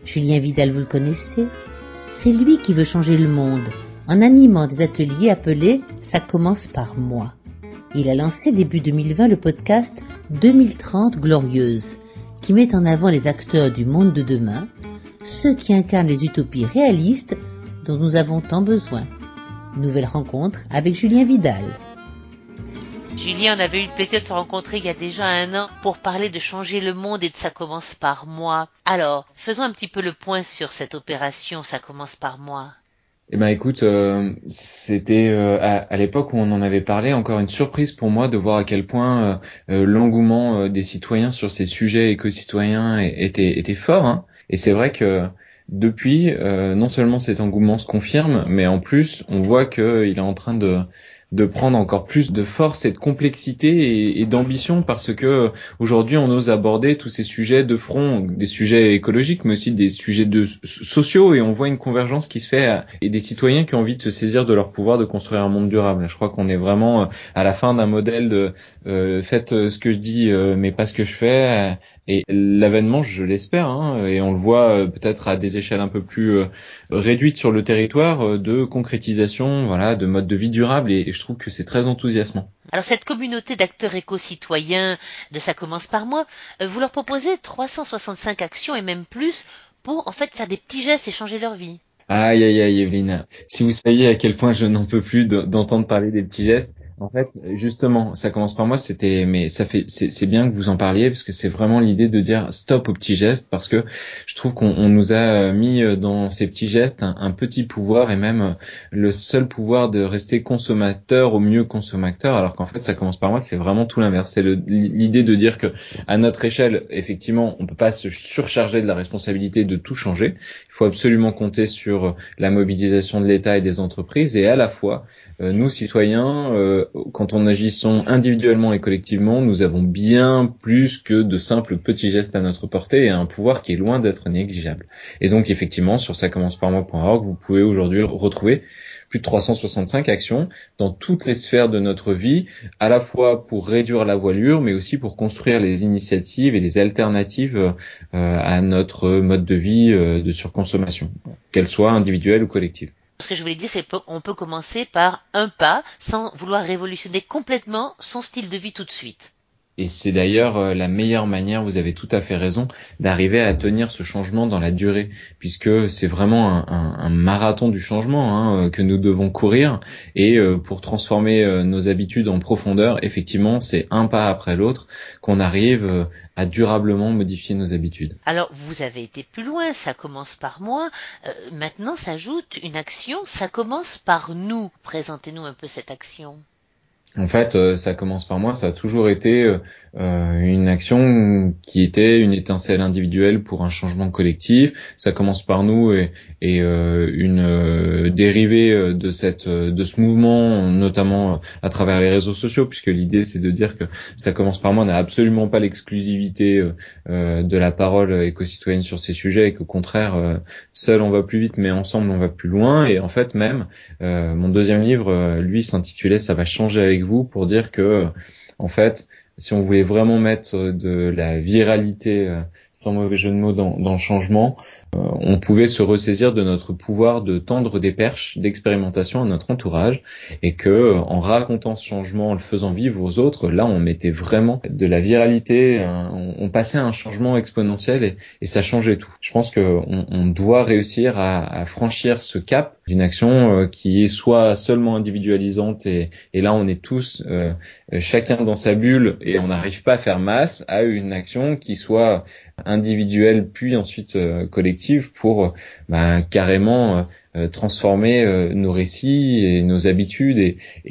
Julien Vidal, vous le connaissez? C'est lui qui veut changer le monde en animant des ateliers appelés « Ça commence par moi ». Il a lancé début 2020 le podcast 2030 Glorieuse, qui met en avant les acteurs du monde de demain, ceux qui incarnent les utopies réalistes dont nous avons tant besoin. Nouvelle rencontre avec Julien Vidal. Julien, on avait eu le plaisir de se rencontrer il y a déjà 1 an pour parler de changer le monde et de Ça commence par moi. Alors, faisons un petit peu le point sur cette opération Ça commence par moi. Eh ben écoute, c'était à l'époque où on en avait parlé, encore une surprise pour moi de voir à quel point l'engouement des citoyens sur ces sujets éco-citoyens était fort, hein. Et c'est vrai que depuis, non seulement cet engouement se confirme, mais en plus on voit qu'il est en train de prendre encore plus de force et de complexité et d'ambition, parce que aujourd'hui on ose aborder tous ces sujets de front, des sujets écologiques mais aussi des sujets sociaux, et on voit une convergence qui se fait et des citoyens qui ont envie de se saisir de leur pouvoir de construire un monde durable. Je crois qu'on est vraiment à la fin d'un modèle de faites ce que je dis mais pas ce que je fais, et l'avènement, je l'espère, hein, et on le voit peut-être à des échelles un peu plus réduites sur le territoire, de concrétisation, voilà, de mode de vie durable, et je trouve que c'est très enthousiasmant. Alors cette communauté d'acteurs éco-citoyens de Ça commence par moi, vous leur proposez 365 actions et même plus pour en fait faire des petits gestes et changer leur vie. Aïe, aïe, aïe, Evelyne. Si vous saviez à quel point je n'en peux plus d'entendre parler des petits gestes. En fait, justement, Ça commence par moi, mais c'est bien que vous en parliez, parce que c'est vraiment l'idée de dire stop aux petits gestes, parce que je trouve qu'on nous a mis dans ces petits gestes un petit pouvoir, et même le seul pouvoir de rester consommateur, au mieux consommateur, alors qu'en fait, Ça commence par moi, c'est vraiment tout l'inverse. C'est l'idée de dire que, à notre échelle, effectivement, on peut pas se surcharger de la responsabilité de tout changer. Il faut absolument compter sur la mobilisation de l'État et des entreprises, et à la fois, nous, citoyens, quand on agissons individuellement et collectivement, nous avons bien plus que de simples petits gestes à notre portée, et un pouvoir qui est loin d'être négligeable. Et donc, effectivement, sur ça-commence-par-moi.org, vous pouvez aujourd'hui retrouver plus de 365 actions dans toutes les sphères de notre vie, à la fois pour réduire la voilure, mais aussi pour construire les initiatives et les alternatives à notre mode de vie de surconsommation, qu'elle soit individuelle ou collective. Ce que je voulais dire, c'est qu'on peut commencer par un pas sans vouloir révolutionner complètement son style de vie tout de suite. Et c'est d'ailleurs la meilleure manière, vous avez tout à fait raison, d'arriver à tenir ce changement dans la durée, puisque c'est vraiment un marathon du changement, hein, que nous devons courir. Et pour transformer nos habitudes en profondeur, effectivement, c'est un pas après l'autre qu'on arrive à durablement modifier nos habitudes. Alors, vous avez été plus loin, Ça commence par moi. Maintenant s'ajoute une action, Ça commence par nous. Présentez-nous un peu cette action. En fait, Ça commence par moi, ça a toujours été une action qui était une étincelle individuelle pour un changement collectif. Ça commence par nous, et une dérivée de ce mouvement, notamment à travers les réseaux sociaux, puisque l'idée c'est de dire que Ça commence par moi n'a absolument pas l'exclusivité de la parole éco-citoyenne sur ces sujets, et qu'au contraire, seul on va plus vite, mais ensemble on va plus loin. Et en fait, même mon deuxième livre, lui, s'intitulait Ça va changer avec vous, pour dire que, en fait, si on voulait vraiment mettre de la viralité, sans mauvais jeu de mots, dans le changement, on pouvait se ressaisir de notre pouvoir de tendre des perches d'expérimentation à notre entourage, et que, en racontant ce changement, en le faisant vivre aux autres, là on mettait vraiment de la viralité, on passait à un changement exponentiel, et ça changeait tout. Je pense que on doit réussir à franchir ce cap d'une action qui est soit seulement individualisante, et là on est tous chacun dans sa bulle et on n'arrive pas à faire masse, à une action qui soit individuelle puis ensuite collective, pour carrément transformer nos récits et nos habitudes,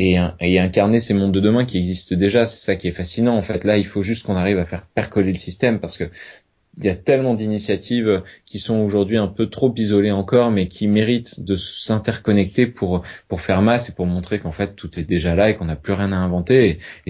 et incarner ces mondes de demain qui existent déjà. C'est ça qui est fascinant, en fait. Là, il faut juste qu'on arrive à faire percoler le système, parce que il y a tellement d'initiatives qui sont aujourd'hui un peu trop isolées encore, mais qui méritent de s'interconnecter pour faire masse, et pour montrer qu'en fait tout est déjà là et qu'on n'a plus rien à inventer. Et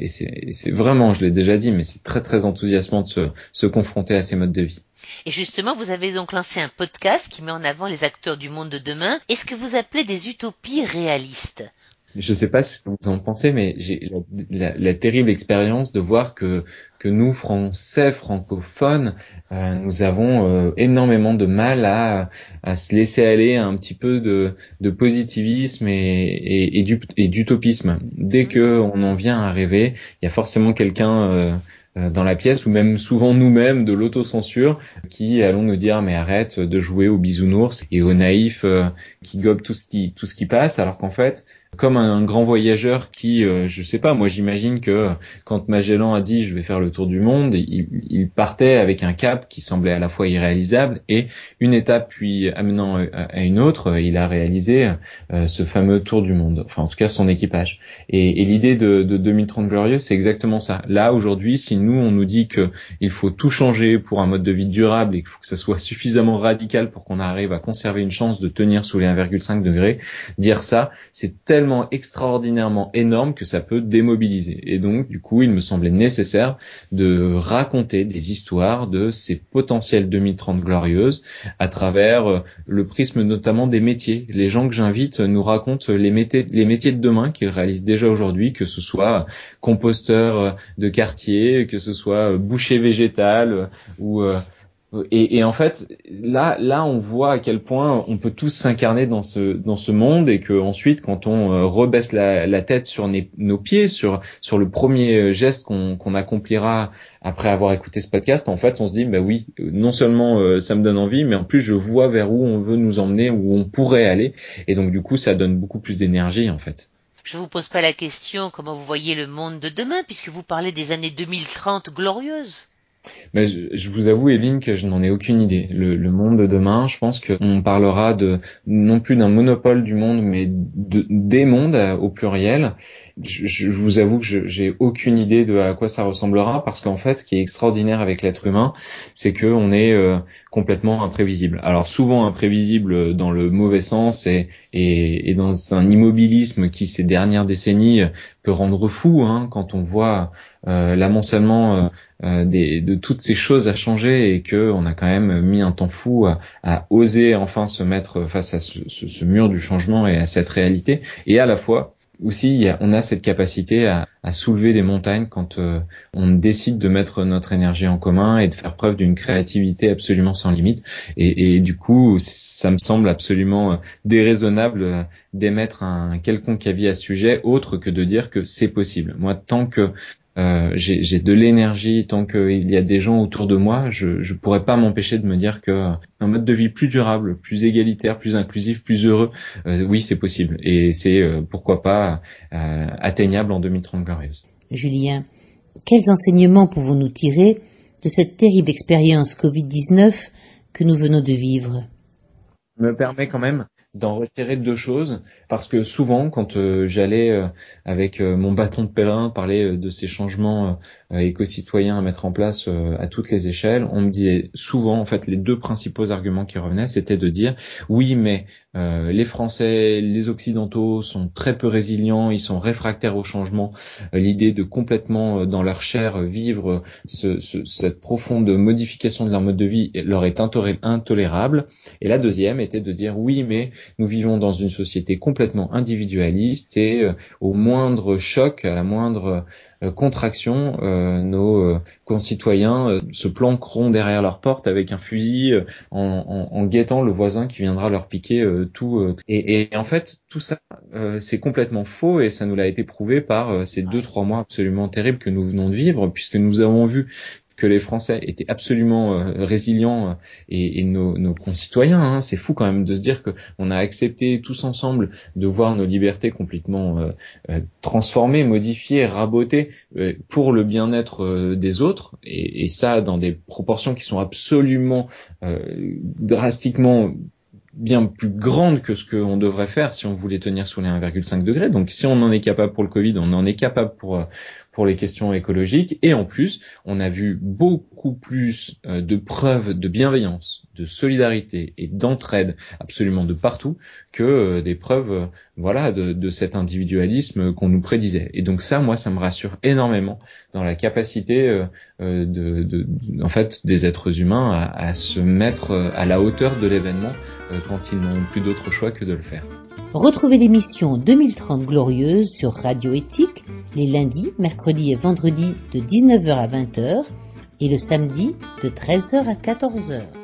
c'est vraiment, je l'ai déjà dit, mais c'est très très enthousiasmant de se confronter à ces modes de vie. Et justement, vous avez donc lancé un podcast qui met en avant les acteurs du monde de demain et ce que vous appelez des utopies réalistes. Je sais pas ce que vous en pensez, mais j'ai la terrible expérience de voir que nous, Français, francophones, nous avons énormément de mal à se laisser aller à un petit peu de positivisme et d'utopisme. Dès que on en vient à rêver, il y a forcément quelqu'un dans la pièce, ou même souvent nous-mêmes, de l'autocensure, qui allons nous dire mais arrête de jouer aux bisounours et aux naïfs qui gobent tout ce qui passe, alors qu'en fait, comme un grand voyageur qui, je sais pas, moi j'imagine que quand Magellan a dit je vais faire le tour du monde, il partait avec un cap qui semblait à la fois irréalisable et une étape puis amenant à une autre, il a réalisé ce fameux tour du monde, enfin en tout cas son équipage. Et l'idée de 2030 glorieux, c'est exactement ça. Là aujourd'hui, si nous on nous dit que il faut tout changer pour un mode de vie durable et qu'il faut que ça soit suffisamment radical pour qu'on arrive à conserver une chance de tenir sous les 1,5 degrés, dire ça, c'est tellement extraordinairement énorme que ça peut démobiliser. Et donc, du coup, il me semblait nécessaire de raconter des histoires de ces potentielles 2030 glorieuses à travers le prisme notamment des métiers. Les gens que j'invite nous racontent les métiers de demain qu'ils réalisent déjà aujourd'hui, que ce soit composteur de quartier, que ce soit boucher végétal ou en fait, là, on voit à quel point on peut tous s'incarner dans ce monde et que ensuite, quand on rebaisse la tête sur nos pieds, sur le premier geste qu'on accomplira après avoir écouté ce podcast, en fait, on se dit, bah oui, non seulement ça me donne envie, mais en plus je vois vers où on veut nous emmener, où on pourrait aller, et donc du coup, ça donne beaucoup plus d'énergie, en fait. Je vous pose pas la question comment vous voyez le monde de demain, puisque vous parlez des années 2030 glorieuses. Mais je vous avoue, Evelyne, que je n'en ai aucune idée. Le monde de demain, je pense qu'on parlera non plus d'un monopole du monde, mais des mondes au pluriel. Je vous avoue que j'ai aucune idée de à quoi ça ressemblera, parce qu'en fait, ce qui est extraordinaire avec l'être humain, c'est que on est complètement imprévisible. Alors souvent imprévisible dans le mauvais sens et dans un immobilisme qui ces dernières décennies peut rendre fou, hein, quand on voit l'amoncellement de toutes ces choses à changer et que on a quand même mis un temps fou à oser enfin se mettre face à ce mur du changement et à cette réalité. Et à la fois aussi, on a cette capacité à soulever des montagnes quand on décide de mettre notre énergie en commun et de faire preuve d'une créativité absolument sans limite. Et du coup, ça me semble absolument déraisonnable d'émettre un quelconque avis à ce sujet, autre que de dire que c'est possible. Moi, tant que j'ai de l'énergie, tant qu'il y a des gens autour de moi, je pourrais pas m'empêcher de me dire que un mode de vie plus durable, plus égalitaire, plus inclusif, plus heureux, oui, c'est possible. Et c'est, pourquoi pas, atteignable en 2030 glorieuse. Julien, quels enseignements pouvons-nous tirer de cette terrible expérience Covid-19 que nous venons de vivre? Me permet quand même d'en retirer deux choses, parce que souvent quand j'allais avec mon bâton de pèlerin parler de ces changements éco-citoyens à mettre en place à toutes les échelles, on me disait souvent, en fait, les deux principaux arguments qui revenaient, c'était de dire oui, mais les Français, les Occidentaux sont très peu résilients, ils sont réfractaires au changement, l'idée de complètement dans leur chair vivre cette profonde modification de leur mode de vie leur est intolérable. Et la deuxième était de dire oui, mais nous vivons dans une société complètement individualiste et au moindre choc, à la moindre contraction, nos concitoyens se planqueront derrière leur porte avec un fusil en guettant le voisin qui viendra leur piquer tout. Et en fait, tout ça, c'est complètement faux et ça nous l'a été prouvé par ces 2-3 mois absolument terribles que nous venons de vivre, puisque nous avons vu que les Français étaient absolument résilients et nos concitoyens. Hein, c'est fou quand même de se dire que on a accepté tous ensemble de voir nos libertés complètement transformées, modifiées, rabotées pour le bien-être des autres, et ça dans des proportions qui sont absolument drastiquement bien plus grande que ce qu'on devrait faire si on voulait tenir sous les 1,5 degrés. Donc si on en est capable pour le Covid, on en est capable pour les questions écologiques. Et en plus, on a vu beaucoup plus de preuves de bienveillance, de solidarité et d'entraide absolument de partout que des preuves voilà de cet individualisme qu'on nous prédisait. Et donc ça, moi, ça me rassure énormément dans la capacité en fait des êtres humains à se mettre à la hauteur de l'événement quand ils n'ont plus d'autre choix que de le faire. Retrouvez l'émission 2030 Glorieuse sur Radio Éthique les lundis, mercredis et vendredis de 19h à 20h et le samedi de 13h à 14h.